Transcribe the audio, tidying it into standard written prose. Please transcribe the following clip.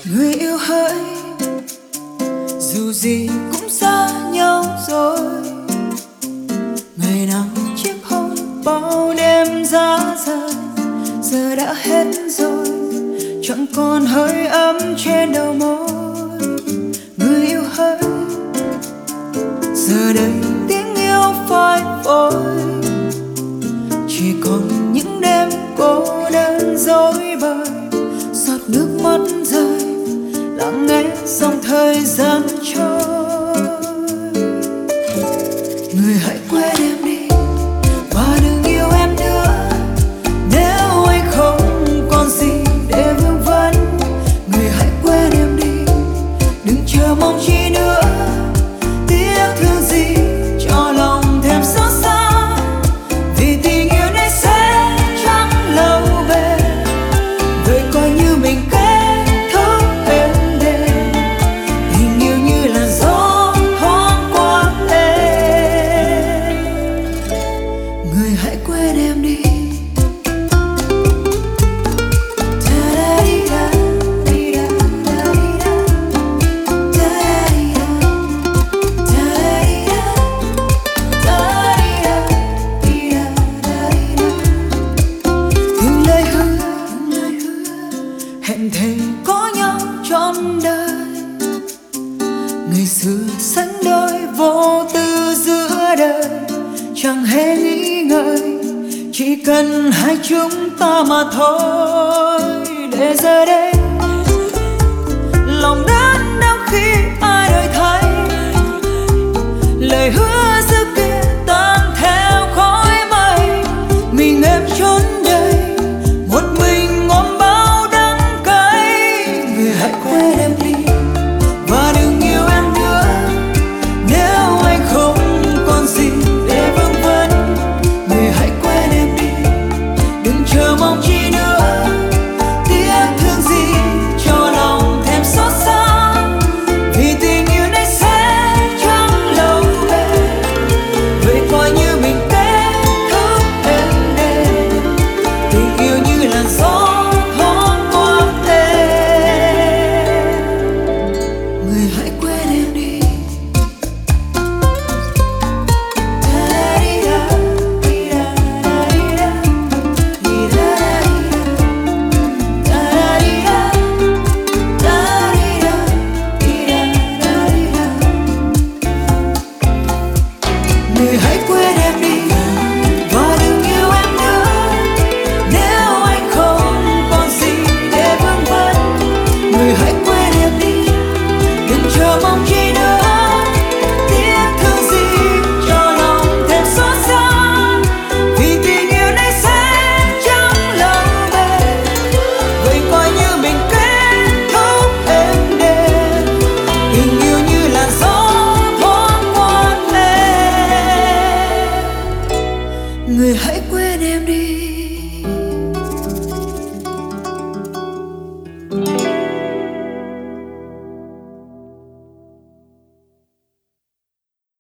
Người yêu hỡi, dù gì cũng xa nhau rồi. Ngày nào chiếc hôn bao đêm giá rời, giờ đã hết rồi, chẳng còn hơi ấm trên đầu môi. Người yêu hỡi, giờ đây tiếng yêu phai phôi, chỉ còn những đêm cô đơn dối bời. Giọt nước mắt rơi, lặng nghe dòng thời gian trôi. Người hãy quên em đi và đừng yêu em nữa, nếu anh không còn gì để vương vấn. Người hãy quên em đi, đừng chờ mong chi nữa, tiếc thương gì cho lòng thêm xót xa. Vì tình yêu này sẽ chẳng lâu bền, vậy coi như mình kết thúc êm đềm. Tình yêu như là gió thoáng qua em, người hãy quên em đi. Hẹn thề có nhau trọn đời, ngày xưa sánh đôi vô tư giữa đời, chẳng hề nghĩ ngợi, chỉ cần hai chúng ta mà thôi. Để giờ đây lòng đớn đau khi ai đổi thay, lời hứa xưa kia tan theo khói mây. Mình em trốn đây một mình ôm bao đắng cay. Người hãy quên em đi và đừng yêu em nữa, nếu anh không còn gì để vương vấn. Người hãy quên em đi, đừng chờ mong chi nữa, tiếc thương gì cho lòng thêm xót xa. Vì tình yêu này sẽ chẳng lâu bền, vậy coi như mình kết thúc êm đềm. Tình yêu như làn gió thoáng qua em, người hãy quên em đi. Người hãy quên em đi và đừng yêu em nữa, nếu anh không còn gì để vương vấn. Người hãy quên em đi, đừng chờ mong chi nữa, tiếc thương gì cho lòng thêm xót xa. Vì tình yêu này sẽ chẳng lâu bền, vậy coi như mình kết thúc êm đềm. Tình yêu như làn gió thoáng qua em, người hãy